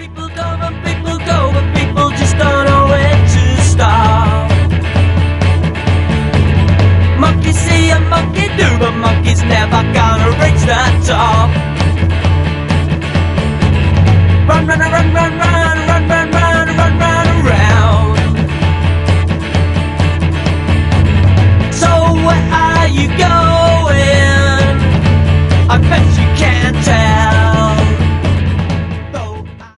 People come and people go, but people just don't know where to start. Monkeys see a monkey do, but monkeys never gonna reach the top.